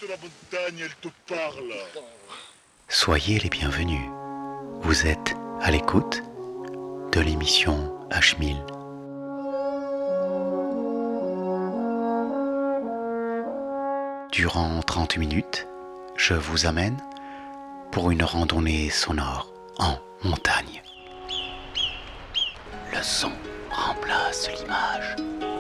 de la montagne, elle te parle. Soyez les bienvenus. Vous êtes à l'écoute de l'émission H1000. Durant 30 minutes, je vous amène pour une randonnée sonore en montagne. Le son remplace l'image.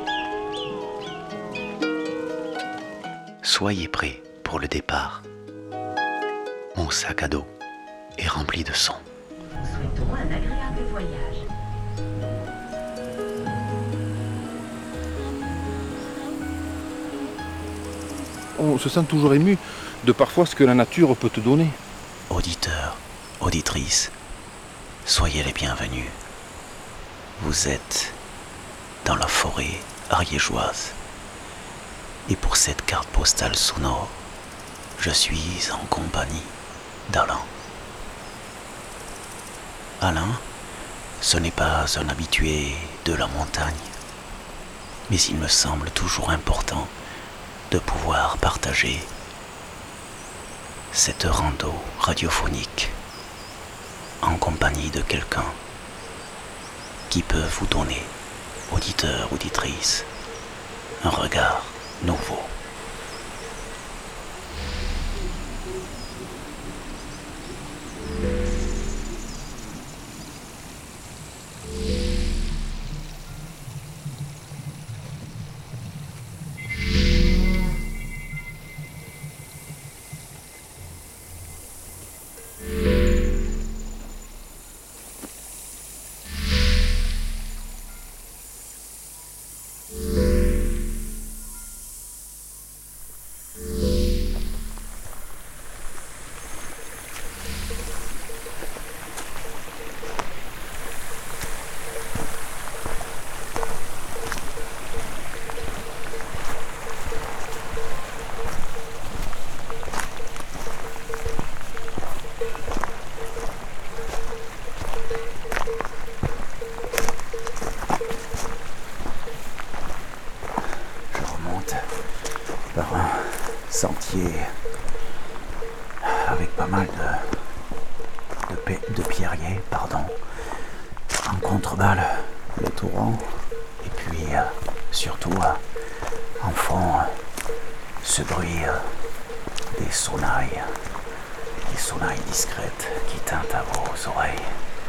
Soyez prêts pour le départ. Mon sac à dos est rempli de sons. Nous souhaitons un agréable voyage. On se sent toujours ému de parfois ce que la nature peut te donner. Auditeurs, auditrices, soyez les bienvenus. Vous êtes dans la forêt ariégeoise. Et pour cette carte postale sonore, je suis en compagnie d'Alain. Alain, ce n'est pas un habitué de la montagne, mais il me semble toujours important de pouvoir partager cette rando radiophonique en compagnie de quelqu'un qui peut vous donner, auditeurs, auditrices, un regard nouveau. Par un sentier avec pas mal de pierriers, en contrebas le torrent, et puis surtout en fond ce bruit des sonnailles discrètes qui tintent à vos oreilles.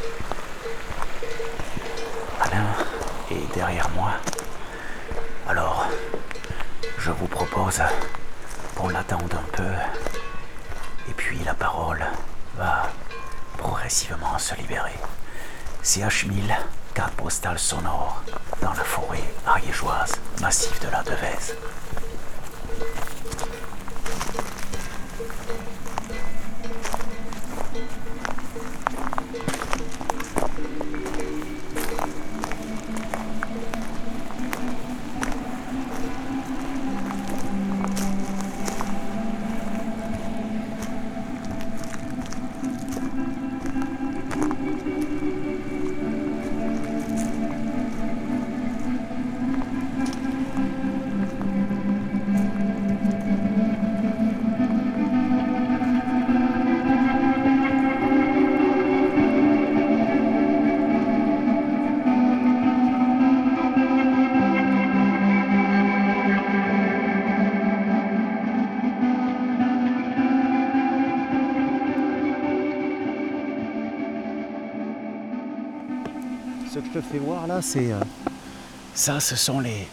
Alain est derrière moi, alors je vous propose qu'on l'attende un peu, et puis la parole va progressivement se libérer. C'est H1000, carte postale sonore, dans la forêt ariégeoise, massif de la Devèze. Ce que je te fais voir là, c'est ça, ce sont les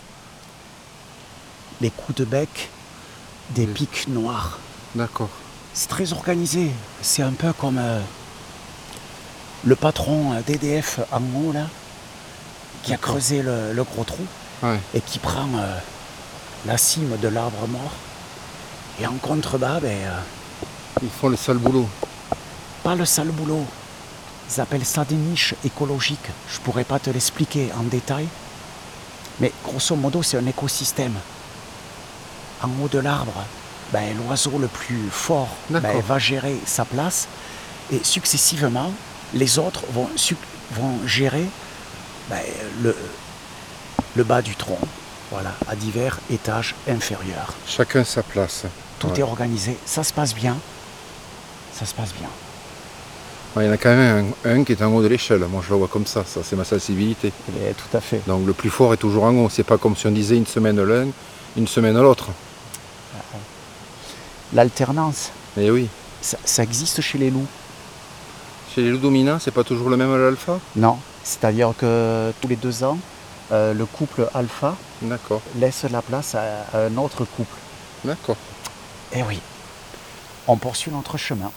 coups de bec des pics noirs. D'accord. C'est très organisé. C'est un peu comme le patron d'EDF en haut là, qui a creusé le gros trou, Ouais. et qui prend la cime de l'arbre mort. Et en contrebas, Ils font le sale boulot. pas le sale boulot. Ils appellent ça des niches écologiques. Je pourrais pas te l'expliquer en détail. Mais grosso modo, c'est un écosystème. En haut de l'arbre, l'oiseau le plus fort va gérer sa place. Et successivement, les autres vont gérer le bas du tronc. Voilà, à divers étages inférieurs. Chacun sa place. Tout Ouais. est organisé. Ça se passe bien. Ça se passe bien. Ouais, il y en a quand même un qui est en haut de l'échelle. Moi, je le vois comme ça c'est ma sensibilité. Et tout à fait. Donc le plus fort est toujours en haut. C'est pas comme si on disait une semaine l'un, une semaine l'autre. L'alternance, Et oui. ça existe chez les loups? Chez les loups dominants, c'est pas toujours le même l'alpha? Non. C'est-à-dire que tous les 2 ans, le couple alpha D'accord, laisse la place à un autre couple. d'accord. Eh oui. On poursuit notre chemin.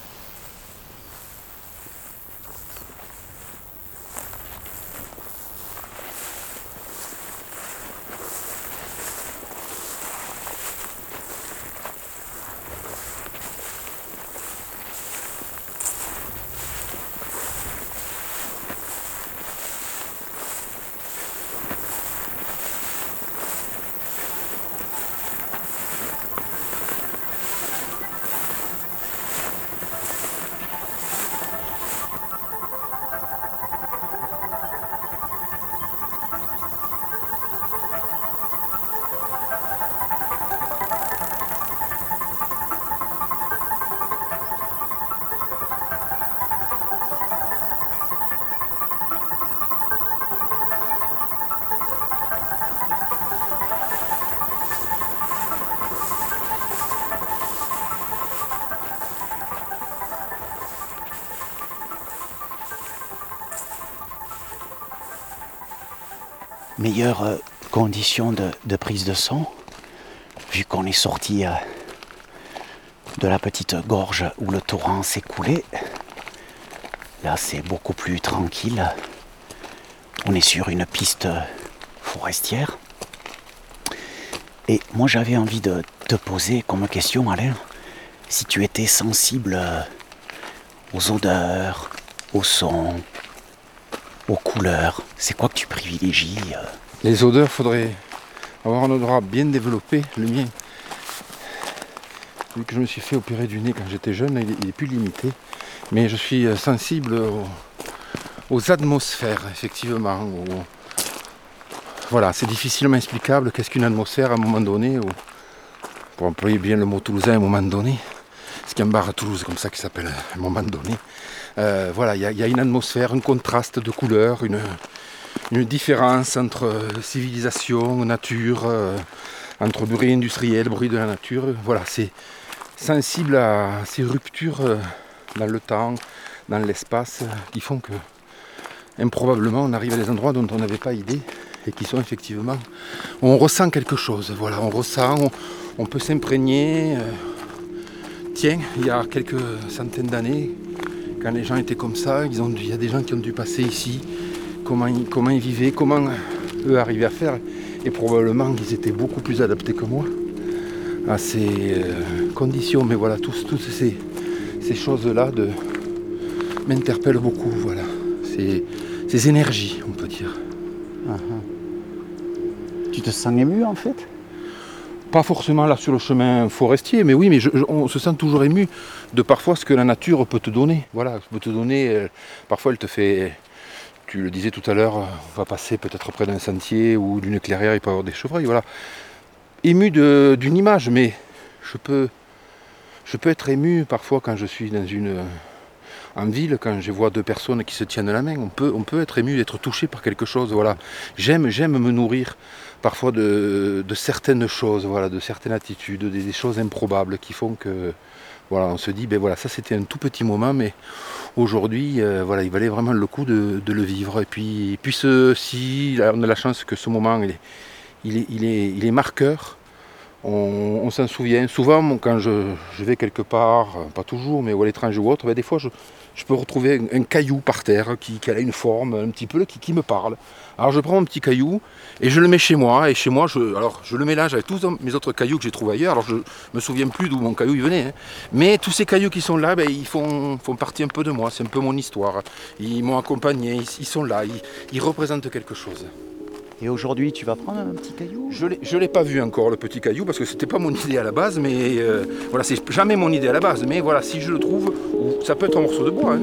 Meilleure condition de prise de son, vu qu'on est sorti de la petite gorge où le torrent s'est coulé. Là, c'est beaucoup plus tranquille. On est sur une piste forestière. Et moi, j'avais envie de te poser comme question, Alain, si tu étais sensible aux odeurs, aux sons, aux couleurs, c'est quoi que tu privilégies? Les odeurs, faudrait avoir un odorat bien développé. Le mien, vu que je me suis fait opérer du nez quand j'étais jeune, il est plus limité. Mais je suis sensible aux atmosphères, effectivement. Voilà, c'est difficilement explicable. Qu'est-ce qu'une atmosphère à un moment donné, ou, pour employer bien le mot toulousain, à un moment donné. Ce qu'il y a un bar à Toulouse comme ça qui s'appelle à un moment donné. Voilà, il y a une atmosphère, un contraste de couleurs, une différence entre civilisation, nature, entre bruit industriel, bruit de la nature. Voilà, c'est sensible à ces ruptures dans le temps, dans l'espace, qui font que improbablement on arrive à des endroits dont on n'avait pas idée et qui sont effectivement... On ressent quelque chose, voilà, on ressent, on peut s'imprégner. Tiens, il y a quelques centaines d'années, quand les gens étaient comme ça, il y a des gens qui ont dû passer ici, comment ils vivaient, comment eux arrivaient à faire, et probablement qu'ils étaient beaucoup plus adaptés que moi à ces conditions. Mais voilà, toutes ces choses-là m'interpellent beaucoup, voilà. Ces énergies, on peut dire. Tu te sens ému en fait? Pas forcément là sur le chemin forestier, mais oui, mais on se sent toujours ému de parfois ce que la nature peut te donner. Voilà, peut te donner, parfois elle te fait, tu le disais tout à l'heure, on va passer peut-être près d'un sentier ou d'une clairière, il peut y avoir des chevreuils, voilà. Ému d'une image, mais je peux être ému parfois quand je suis en ville, quand je vois deux personnes qui se tiennent la main, on peut être ému, être touché par quelque chose, voilà. J'aime me nourrir parfois de certaines choses, voilà, de certaines attitudes, des choses improbables qui font que, voilà, on se dit, ben voilà, ça c'était un tout petit moment, mais aujourd'hui, voilà, il valait vraiment le coup de le vivre. Et puis si on a la chance que ce moment, il est marqueur. On s'en souvient. Souvent, quand je vais quelque part, pas toujours, mais à l'étranger ou autre, ben des fois je peux retrouver un caillou par terre qui a une forme un petit peu qui me parle. Alors je prends mon petit caillou et je le mets chez moi. Et chez moi, je le mélange avec tous mes autres cailloux que j'ai trouvés ailleurs. Alors je me souviens plus d'où mon caillou il venait. Hein. Mais tous ces cailloux qui sont là, ben, ils font partie un peu de moi. C'est un peu mon histoire. Ils m'ont accompagné, ils sont là, ils représentent quelque chose. Et aujourd'hui, tu vas prendre un petit caillou? Je l'ai pas vu encore, le petit caillou, parce que c'était pas mon idée à la base, mais voilà, c'est jamais mon idée à la base. Mais voilà, si je le trouve, ça peut être un morceau de bois. Hein.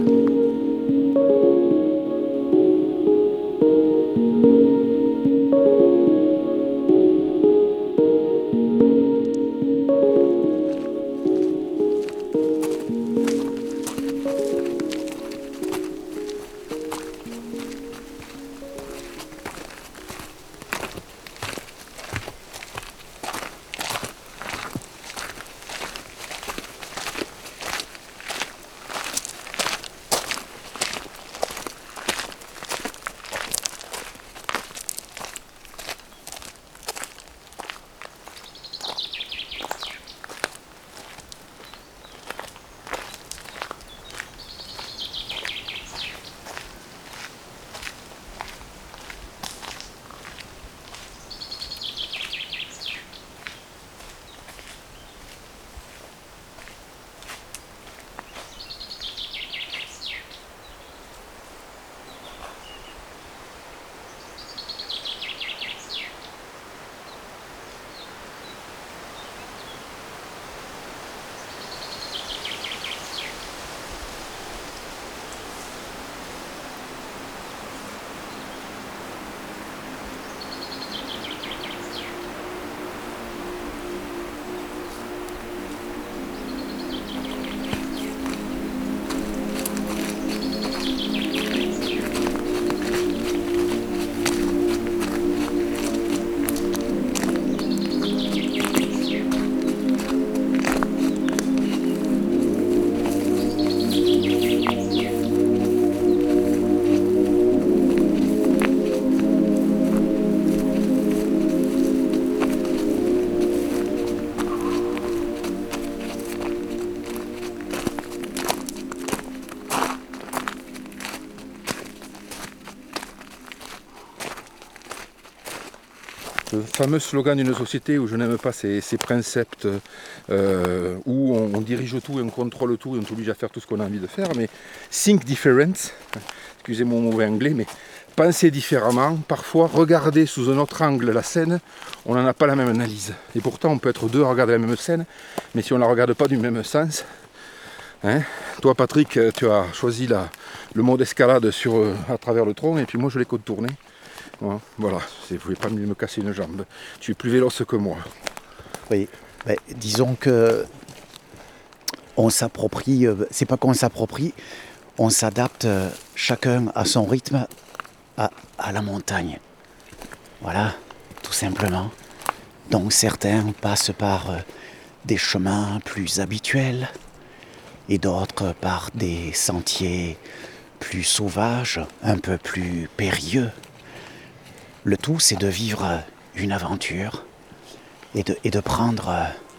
fameux slogan d'une société où je n'aime pas ces préceptes où on dirige tout et on contrôle tout et on t'oblige à faire tout ce qu'on a envie de faire, mais think different, excusez mon mauvais anglais, mais penser différemment, parfois regarder sous un autre angle la scène, on n'en a pas la même analyse. Et pourtant on peut être deux à regarder la même scène, mais si on ne la regarde pas du même sens, hein, toi Patrick, tu as choisi le mode escalade à travers le tronc, et puis moi je l'ai contourné. Voilà, vous ne pouvez pas me casser une jambe. Tu es plus véloce que moi. Oui, mais disons que on s'approprie, c'est pas qu'on s'approprie, on s'adapte chacun à son rythme à la montagne. Voilà, tout simplement. Donc certains passent par des chemins plus habituels et d'autres par des sentiers plus sauvages, un peu plus périlleux. Le tout, c'est de vivre une aventure et de prendre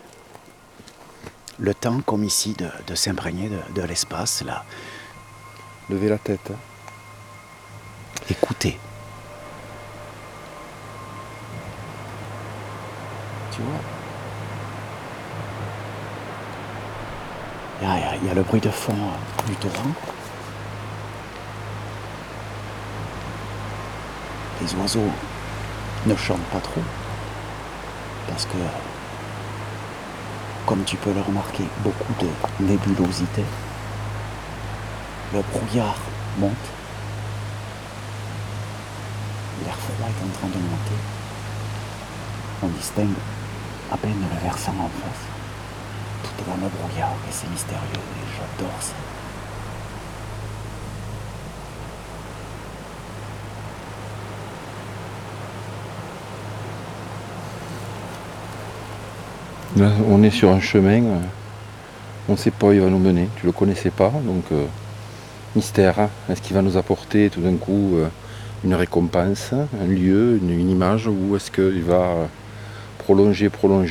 le temps, comme ici, de s'imprégner de l'espace, là. Levez la tête. Hein. Écoutez. Tu vois, il y a le bruit de fond du torrent. Les oiseaux ne chantent pas trop parce que, comme tu peux le remarquer, beaucoup de nébulosité. Le brouillard monte. L'air froid est en train de monter. On distingue à peine le versant en face. Tout est dans le brouillard et c'est mystérieux et j'adore ça. Là, on est sur un chemin, on ne sait pas où il va nous mener, tu ne le connaissais pas, donc mystère, hein. Est-ce qu'il va nous apporter tout d'un coup une récompense, un lieu, une image, ou est-ce qu'il va prolonger.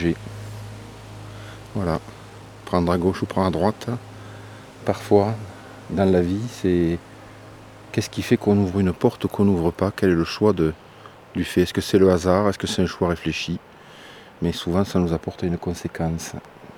Voilà, prendre à gauche ou prendre à droite, parfois dans la vie, c'est qu'est-ce qui fait qu'on ouvre une porte ou qu'on n'ouvre pas, quel est le choix du fait, est-ce que c'est le hasard, est-ce que c'est un choix réfléchi? Mais souvent, ça nous apporte une conséquence.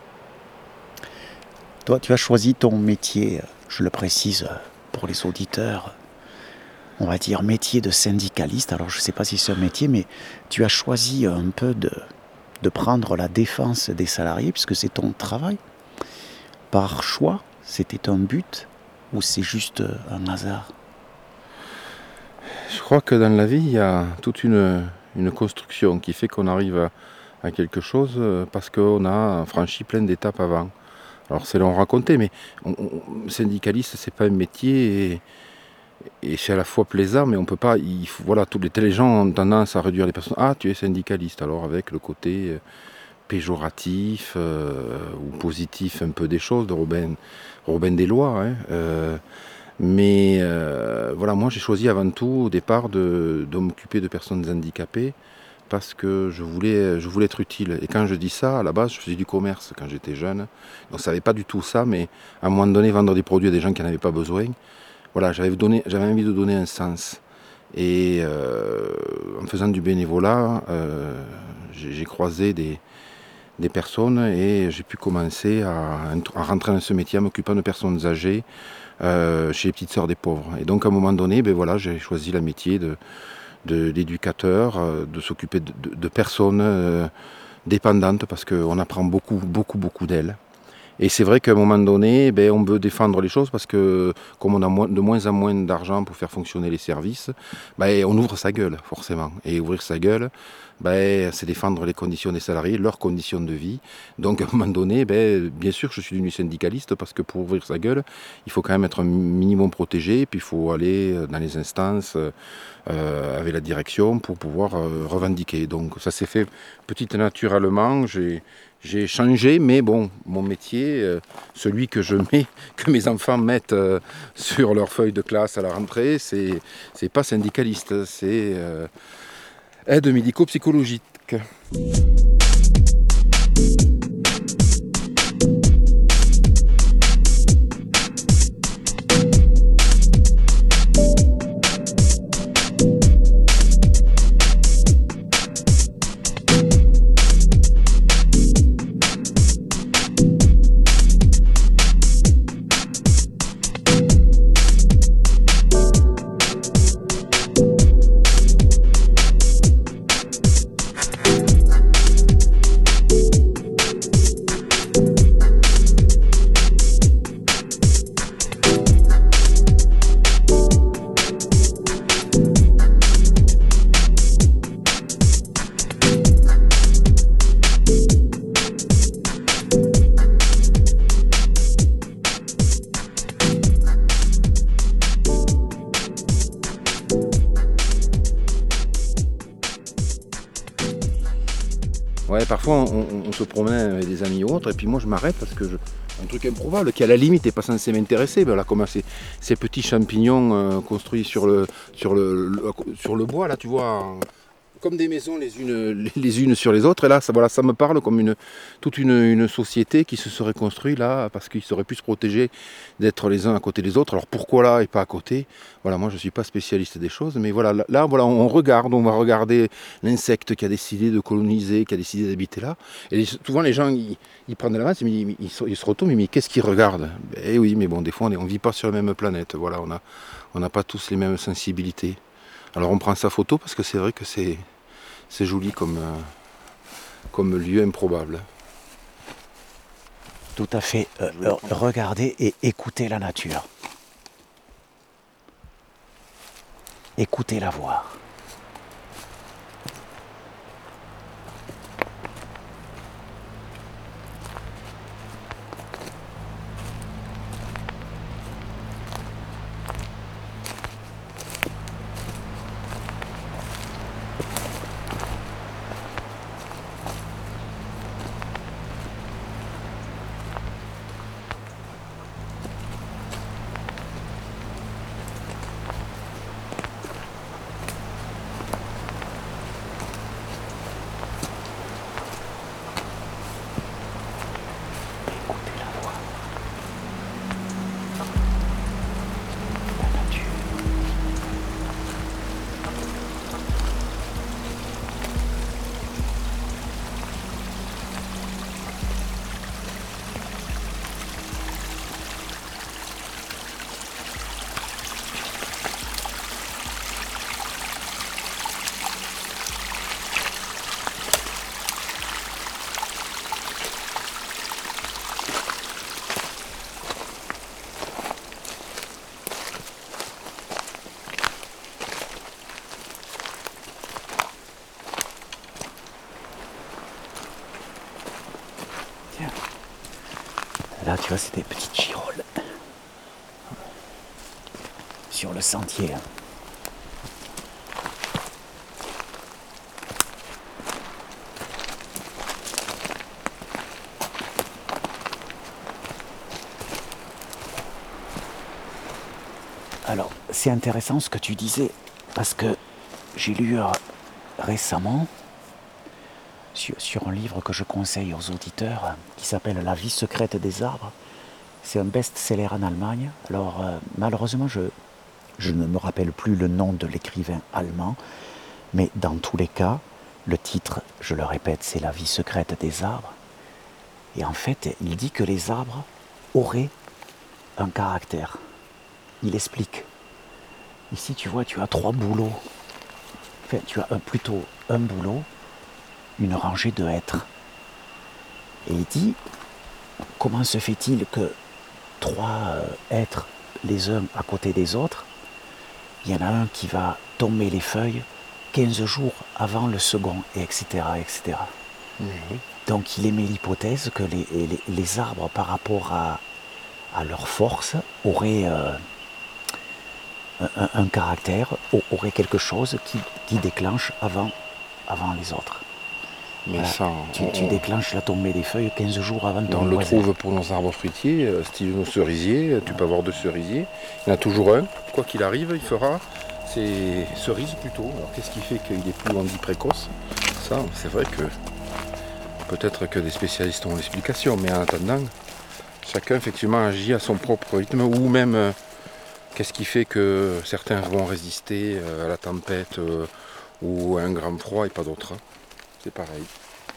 Toi, tu as choisi ton métier, je le précise pour les auditeurs, on va dire métier de syndicaliste. Alors, je ne sais pas si c'est un métier, mais tu as choisi un peu de prendre la défense des salariés, puisque c'est ton travail. Par choix, c'était un but, ou c'est juste un hasard? Je crois que dans la vie, il y a toute une construction qui fait qu'on arrive à quelque chose parce qu'on a franchi plein d'étapes avant. Alors c'est long raconté, mais syndicaliste, c'est pas un métier et c'est à la fois plaisant, mais on peut pas. Voilà, les gens ont tendance à réduire les personnes. Ah, tu es syndicaliste, alors avec le côté péjoratif ou positif un peu des choses de Robin des Lois. Hein, mais voilà, moi j'ai choisi avant tout au départ de m'occuper de personnes handicapées. Parce que je voulais être utile. Et quand je dis ça, à la base, je faisais du commerce quand j'étais jeune. Donc je ne savais pas du tout ça, mais à un moment donné, vendre des produits à des gens qui n'en avaient pas besoin, voilà, j'avais envie de donner un sens. Et en faisant du bénévolat, j'ai croisé des personnes et j'ai pu commencer à rentrer dans ce métier en m'occupant de personnes âgées chez les petites sœurs des pauvres. Et donc à un moment donné, voilà, j'ai choisi le métier de l'éducateur, de s'occuper de personnes dépendantes parce qu'on apprend beaucoup d'elles. Et c'est vrai qu'à un moment donné, on veut défendre les choses parce que comme on a de moins en moins d'argent pour faire fonctionner les services, on ouvre sa gueule forcément. Et ouvrir sa gueule, c'est défendre les conditions des salariés, leurs conditions de vie. Donc à un moment donné, bien sûr je suis devenu syndicaliste parce que pour ouvrir sa gueule, il faut quand même être un minimum protégé, puis il faut aller dans les instances avec la direction pour pouvoir revendiquer. Donc ça s'est fait petit naturellement, j'ai changé, mais bon, mon métier, celui que mes enfants mettent sur leur feuille de classe à la rentrée, c'est pas syndicaliste, c'est aide médico-psychologique. Ouais, parfois on se promène avec des amis ou autres, et puis moi je m'arrête parce que un truc improbable qui à la limite n'est pas censé m'intéresser, ben là, comme ces petits champignons construits sur le bois, là tu vois, comme des maisons les unes sur les autres, et là ça me parle comme toute une société qui se serait construite là, parce qu'ils seraient pu se protéger d'être les uns à côté des autres. Alors pourquoi là et pas à côté? Voilà, moi je ne suis pas spécialiste des choses, mais voilà, là voilà, on va regarder l'insecte qui a décidé de coloniser, qui a décidé d'habiter là. Et souvent les gens ils prennent de l'avance, ils se retournent, mais qu'est-ce qu'ils regardent? Eh oui, mais bon, des fois on ne vit pas sur la même planète, voilà, on n'a pas tous les mêmes sensibilités. Alors on prend sa photo parce que c'est vrai que c'est joli comme lieu improbable. Tout à fait. Regardez et écoutez la nature. Écoutez-la voir. Là, tu vois, c'est des petites girolles sur le sentier. Alors, c'est intéressant ce que tu disais, parce que j'ai lu récemment sur un livre que je conseille aux auditeurs qui s'appelle La vie secrète des arbres. C'est un best-seller en Allemagne. Alors malheureusement je ne me rappelle plus le nom de l'écrivain allemand, mais dans tous les cas, le titre, je le répète, c'est La vie secrète des arbres. Et en fait, il dit que les arbres auraient un caractère. Il explique. Ici, tu vois, tu as 3 bouleaux. Enfin, tu as plutôt un bouleau, une rangée de hêtres. Et il dit, comment se fait-il que 3 hêtres, les uns à côté des autres, il y en a un qui va tomber les feuilles 15 jours avant le second, etc. etc. Mmh. Donc il émet l'hypothèse que les arbres, par rapport à leur force, auraient un caractère, auraient quelque chose qui déclenche avant les autres. Mais voilà. ça, tu déclenches la tombée des feuilles 15 jours avant ton on le voisin. trouve pour nos arbres fruitiers, style nos cerisiers. Tu peux avoir 2 cerisiers. Il y en a toujours un. Quoi qu'il arrive, il fera ses cerises plutôt. Alors qu'est-ce qui fait qu'il est plus en dit précoce? Ça, c'est vrai que peut-être que des spécialistes ont l'explication, mais en attendant, chacun effectivement agit à son propre rythme, ou même qu'est-ce qui fait que certains vont résister à la tempête ou à un grand froid et pas d'autres. C'est pareil.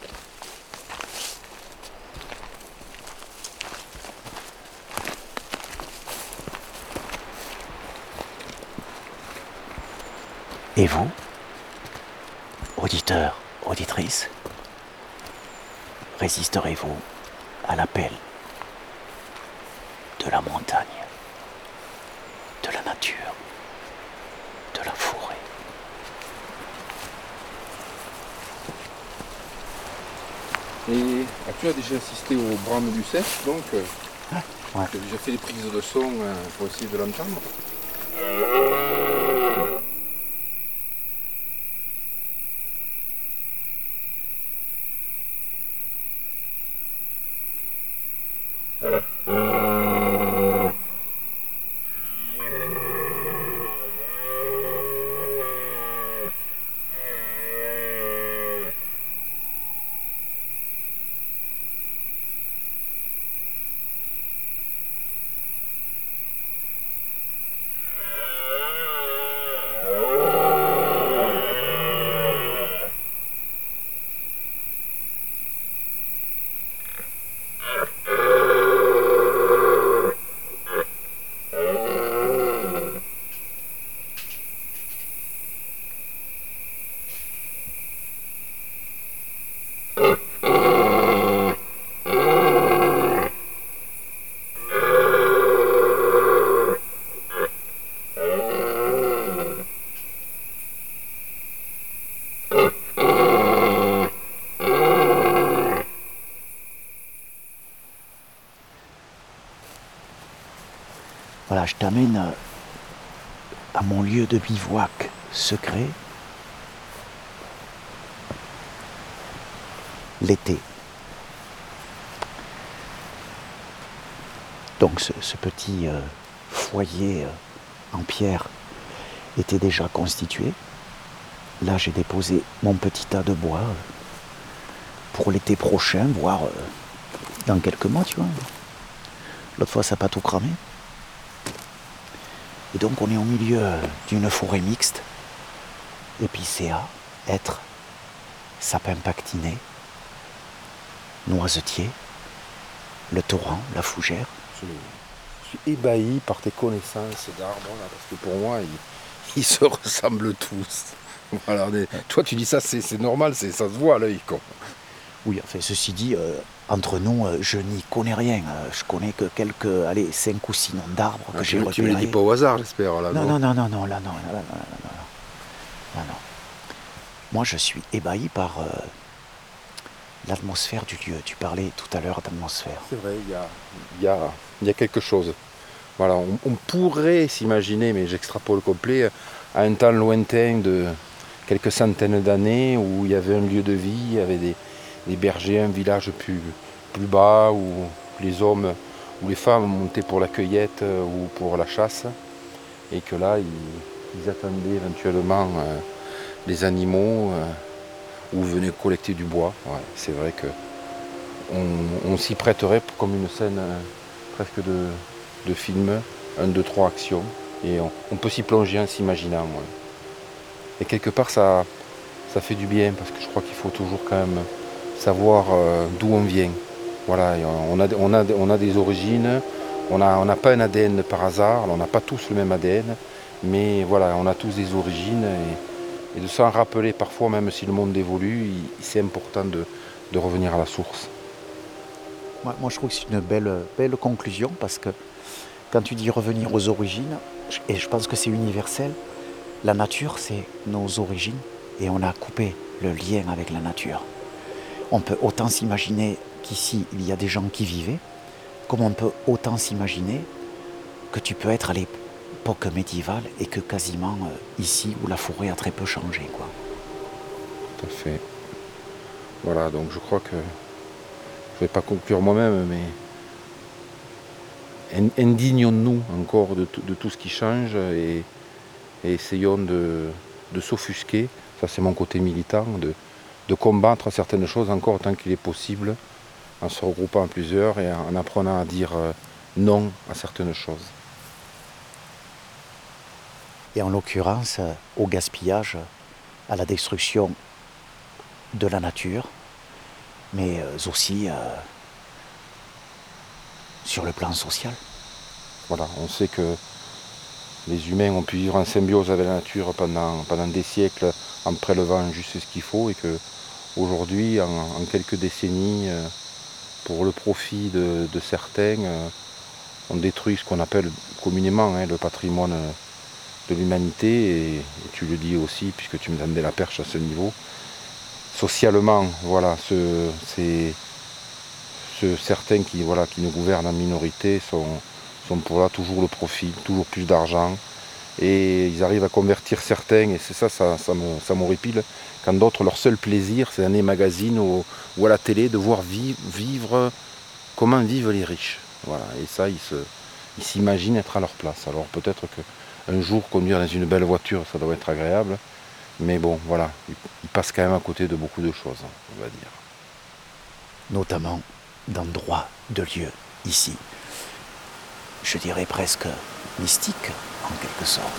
Et vous, auditeurs, auditrices, résisterez-vous à l'appel de la montagne, de la nature, de la forêt? Et tu as déjà assisté au brame du cerf, donc Ouais. tu as déjà fait des prises de son pour essayer de l'entendre. Voilà, je t'amène à mon lieu de bivouac secret. L'été. Donc ce petit foyer en pierre était déjà constitué. Là, j'ai déposé mon petit tas de bois pour l'été prochain, voire dans quelques mois, tu vois. L'autre fois, ça n'a pas tout cramé. Et donc, on est au milieu d'une forêt mixte, épicéa, hêtre, sapin pactiné, noisetier, le torrent, la fougère. Je suis ébahi par tes connaissances d'arbres, là, parce que pour moi, ils se ressemblent tous. Voilà, toi, tu dis ça, c'est normal, ça se voit à l'œil, quoi. Oui, enfin, ceci dit, entre nous, je n'y connais rien. Je connais que quelques, 5 ou 6 noms d'arbres que j'ai repérés. Tu me les dis pas au hasard, j'espère, là. Non. Moi, je suis ébahi par l'atmosphère du lieu. Tu parlais tout à l'heure d'atmosphère. C'est vrai, il y a quelque chose. Voilà, on pourrait s'imaginer, mais j'extrapole complet, à un temps lointain de quelques centaines d'années où il y avait un lieu de vie, il y avait des bergers, un village plus bas où les hommes ou les femmes montaient pour la cueillette ou pour la chasse, et que là, ils attendaient éventuellement les animaux ou venaient collecter du bois. Ouais, c'est vrai que on s'y prêterait comme une scène presque de film, 1, 2, 3 actions, et on peut s'y plonger en s'imaginant. Ouais. Et quelque part, ça fait du bien, parce que je crois qu'il faut toujours quand même savoir d'où on vient. Voilà, on a des origines, on n'a pas un ADN par hasard, on n'a pas tous le même ADN, mais voilà, on a tous des origines, et de s'en rappeler parfois, même si le monde évolue, c'est important de revenir à la source. Moi, je trouve que c'est une belle conclusion, parce que quand tu dis revenir aux origines, et je pense que c'est universel, la nature, c'est nos origines, et on a coupé le lien avec la nature. On peut autant s'imaginer qu'ici, il y a des gens qui vivaient, comme on peut autant s'imaginer que tu peux être à l'époque médiévale et que quasiment ici, où la forêt a très peu changé, quoi. Tout à fait. Voilà, donc je crois que je ne vais pas conclure moi-même, mais indignons-nous encore de tout ce qui change et essayons de s'offusquer, ça c'est mon côté militant, de combattre certaines choses encore tant qu'il est possible, en se regroupant à plusieurs et en apprenant à dire non à certaines choses. Et en l'occurrence, au gaspillage, à la destruction de la nature, mais aussi sur le plan social. Voilà, on sait que les humains ont pu vivre en symbiose avec la nature pendant des siècles en prélevant juste ce qu'il faut, et que aujourd'hui, en quelques décennies, pour le profit de certains, on détruit ce qu'on appelle communément le patrimoine de l'humanité, et tu le dis aussi, puisque tu me tendais la perche à ce niveau. Socialement, voilà, certains qui nous gouvernent en minorité sont pour là toujours le profit, toujours plus d'argent, et ils arrivent à convertir certains, et c'est ça m'horripile, quand d'autres, leur seul plaisir, c'est dans les magazines ou à la télé, de voir vivre comment vivent les riches. Voilà. Et ça, ils s'imaginent être à leur place. Alors peut-être qu'un jour, conduire dans une belle voiture, ça doit être agréable. Mais bon, voilà, ils passent quand même à côté de beaucoup de choses, on va dire. Notamment d'endroits, de lieux, ici. Je dirais presque mystiques, en quelque sorte.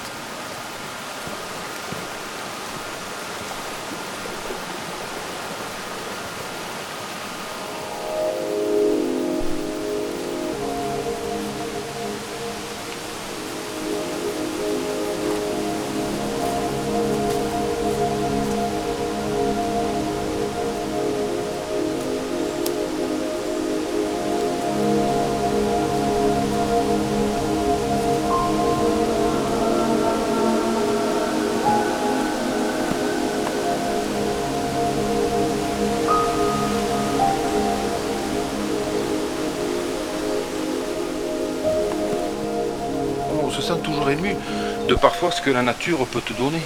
On se sent toujours ému de parfois ce que la nature peut te donner.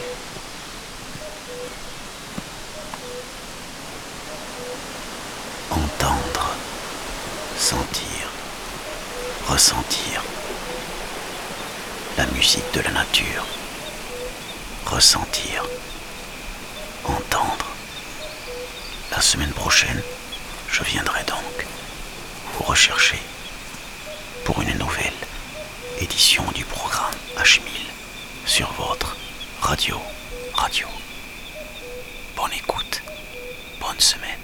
Entendre, sentir, ressentir la musique de la nature. Ressentir, entendre. La semaine prochaine, je viendrai donc vous rechercher pour une nouvelle édition du programme H1000 sur votre radio. Bonne écoute, bonne semaine.